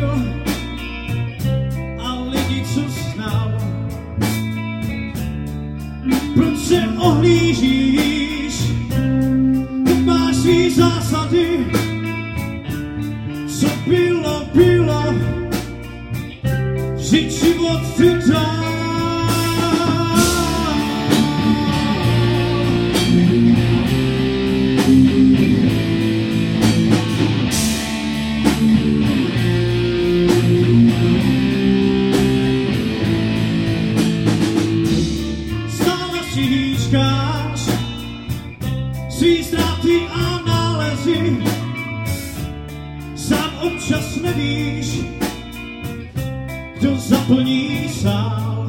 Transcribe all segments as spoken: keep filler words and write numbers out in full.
byl a lidi, co znal. Proč se ohlížíš, teď máš svý zásady, co bylo, bylo, vždyť život ty dál. Svý ztráty a nálezy, sám občas nevíš, kdo zaplní sál,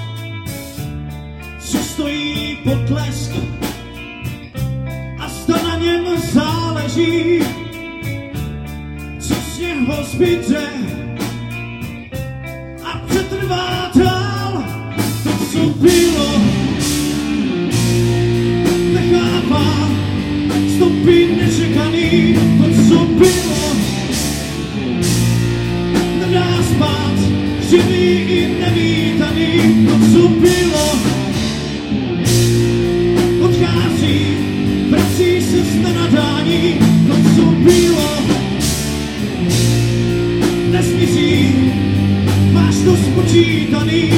co stojí potlesk a zda na něm záleží, co z něho zbyde a přetrvá dál. To, co bylo, nechává stoupit nečekaný. To, co bylo, nedá spát živý i nevítaný. To, co bylo, odchází, vrací se z nenadání. To, co bylo, nesmizí, máš to spočítaný.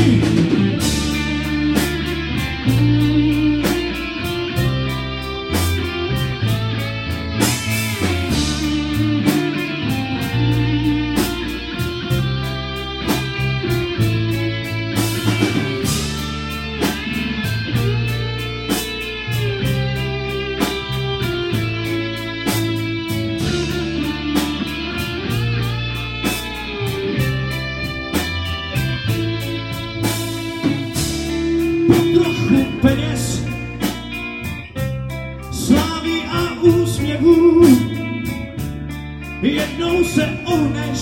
Trochu peněz, slávy a úsměvů, jednou se ohneš,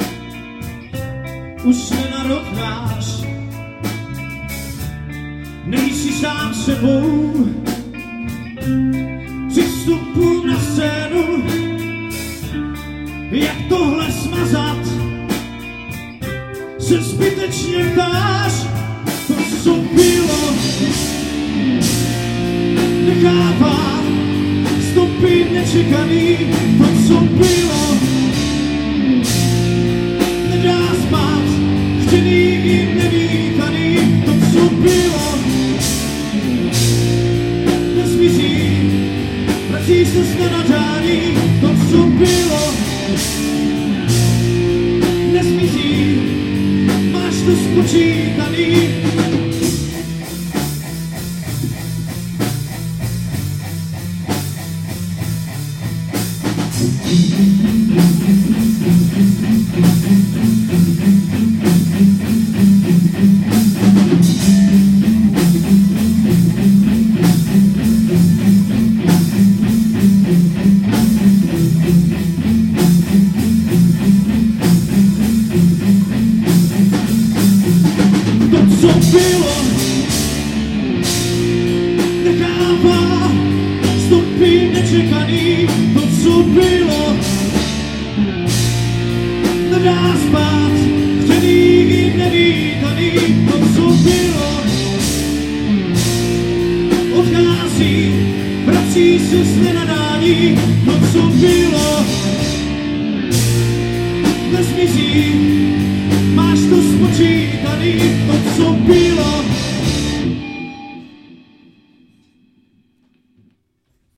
už nenarovnáš, nejsi sám sebou. Při vstupu na scénu, jak tohle smazat, se zbytečně ptáš. To, co bylo, nechává stoupit nečekaný. To, co bylo, nedá spát chtěný i nevítaný. To, co bylo, nesmizí, vrací se z nenadání. To, co bylo, nesmizí, máš to spočítaný. To, co bylo, nechává stoupit nečekaný. To, co bylo, nedá spát chtěný i nevítaný. To, co bylo, odchází, vrací se z nenadání. To, co bylo, nesmizí,